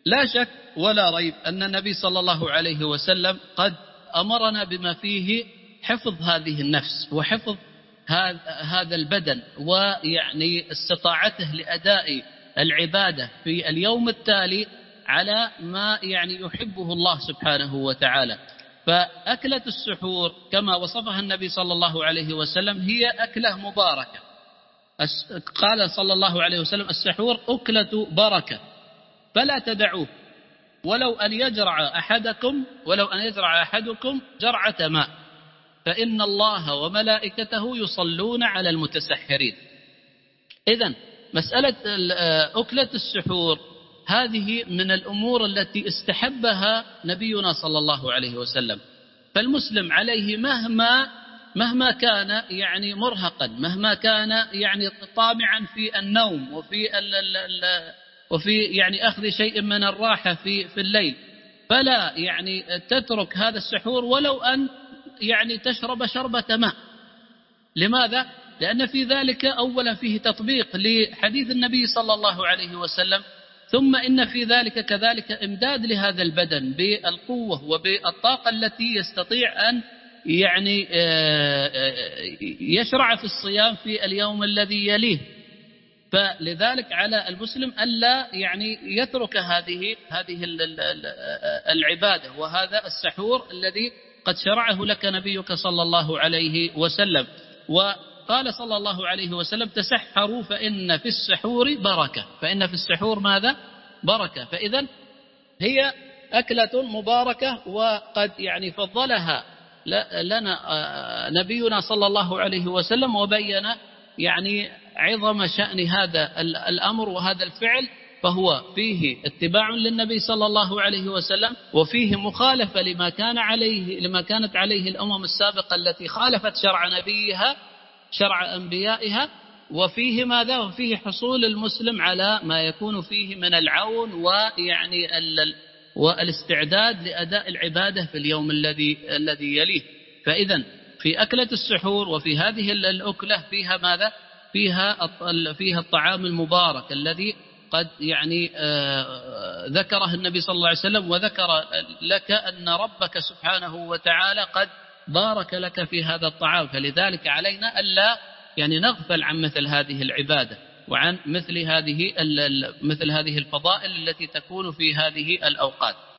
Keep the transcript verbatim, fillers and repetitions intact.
لا شك ولا ريب أن النبي صلى الله عليه وسلم قد أمرنا بما فيه حفظ هذه النفس وحفظ هذا البدن، ويعني استطاعته لأداء العبادة في اليوم التالي على ما يعني يحبه الله سبحانه وتعالى. فأكلة السحور كما وصفها النبي صلى الله عليه وسلم هي أكلة مباركة. قال صلى الله عليه وسلم: السحور أكلة بركة فلا تدعوه، ولو أن يجرع أحدكم ولو أن يجرع أحدكم جرعة ماء فإن الله وملائكته يصلون على المتسحرين. إذن مسألة أكلة السحور هذه من الأمور التي استحبها نبينا صلى الله عليه وسلم، فالمسلم عليه مهما مهما كان يعني مرهقا، مهما كان يعني طامعا في النوم وفي ال ال ال وفي يعني أخذ شيء من الراحة في في الليل، فلا يعني تترك هذا السحور ولو أن يعني تشرب شربة ماء. لماذا؟ لأن في ذلك أولا فيه تطبيق لحديث النبي صلى الله عليه وسلم، ثم إن في ذلك كذلك إمداد لهذا البدن بالقوة وبالطاقة التي يستطيع أن يعني يشرع في الصيام في اليوم الذي يليه. فلذلك على المسلم ألا يعني يترك هذه هذه العبادة وهذا السحور الذي قد شرعه لك نبيك صلى الله عليه وسلم. وقال صلى الله عليه وسلم: تسحروا فإن في السحور بركة. فإن في السحور ماذا؟ بركة. فإذا هي أكلة مباركة، وقد يعني فضلها لنا نبينا صلى الله عليه وسلم وبين يعني عظم شأن هذا الأمر وهذا الفعل، فهو فيه اتباع للنبي صلى الله عليه وسلم، وفيه مخالفة لما كان عليه لما كانت عليه الأمم السابقة التي خالفت شرع نبيها شرع أنبيائها، وفيه ماذا؟ وفيه حصول المسلم على ما يكون فيه من العون ويعني والاستعداد لأداء العبادة في اليوم الذي الذي يليه. فإذا في أكلة السحور وفي هذه الأكلة فيها ماذا؟ فيها فيها الطعام المبارك الذي قد يعني ذكره النبي صلى الله عليه وسلم، وذكر لك أن ربك سبحانه وتعالى قد بارك لك في هذا الطعام. فلذلك علينا ألا يعني نغفل عن مثل هذه العبادة وعن مثل هذه مثل هذه الفضائل التي تكون في هذه الأوقات.